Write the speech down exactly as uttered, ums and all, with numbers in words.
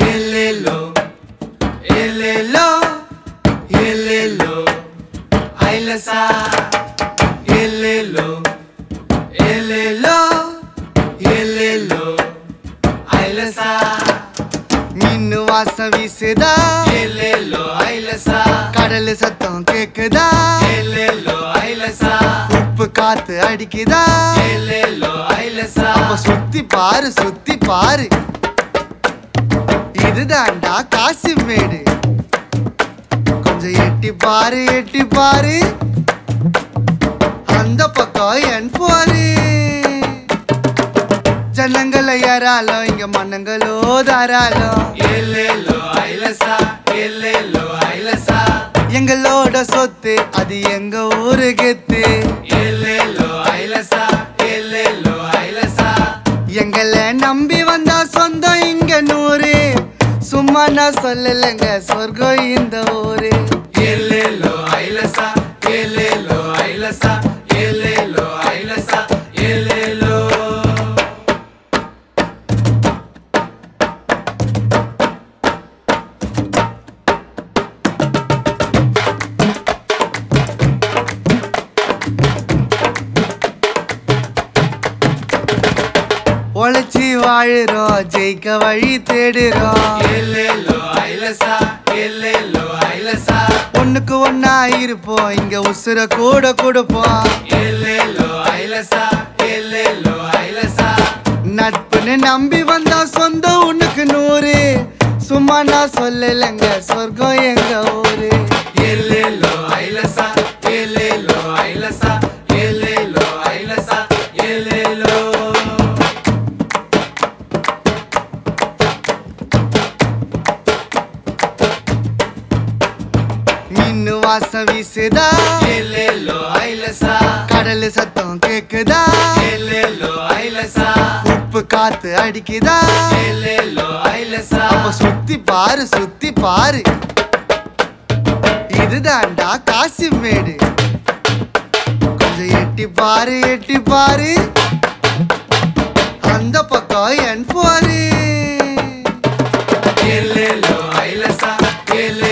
Elelo, elelo, elelo, ailasa. Elelo, elelo, elelo, ailasa. மீன்னு வாசம் வீசுதா, Elelo, ailasa. கடல் சத்தம் கேக்குதா, Elelo, ailasa. உப்பு காத்து அடிக்குதா, Elelo, ailasa. அப்ப சுத்தி பாரு சுத்தி பாரு, இதுதான்டா காசிமேடு. கொஞ்சம் எட்டி பாரு எட்டி பாரு, அந்த பக்கம் என் போரு. ஜனங்களை யாராலும் இங்க மன்னங்களோ தாராளம். Elelo, ailasa. Elelo, ailasa. எங்களோட சொத்து அது எங்க ஊரு கெத்து. Elelo, ailasa. Elelo, ailasa. எங்களை நம்பி வந்தா சொந்தம் இங்க நூறு. சும்மா நான் சொல்லலைங்க சொர்க்கம் இந்த ஊரு. Elelo, ailasa. Elelo, ailasa. Elelo, ailasa. Elelo. உழைச்சி வாழுறோம், ஜெயிக்க வழி தேடுறோம். Elelo, ailasa. Elelo, ailasa. ஒண்ணுக்கு ஒன்னா இருப்போம், இங்க உசுர கூட கொடுப்போம். Elelo, ailasa. Elelo, ailasa. நட்புன்னு நம்பி வந்தா சொந்தம் உனக்கு நூறு. சும்மா நான் சொல்லலைங்க சொர்க்கம் எங்க ஊரு. Elelo, ailasa. Elelo, ailasa. Elelo, ailasa. Elelo. மீன்னு வாசம் வீசுதா, Elelo, ailasa. கடல் சத்தம் கேக்குதா, Elelo, ailasa. உப்பு காத்து அடிக்குதா, Elelo, ailasa. அப்ப சுத்தி பாரு சுத்தி பாரு, இதுதான்டா காசிமேடு. கொஞ்சம் எட்டி பாரு எட்டி பாரு, அந்த பக்கம் என் போரு. Elelo, ailasa. Elelo.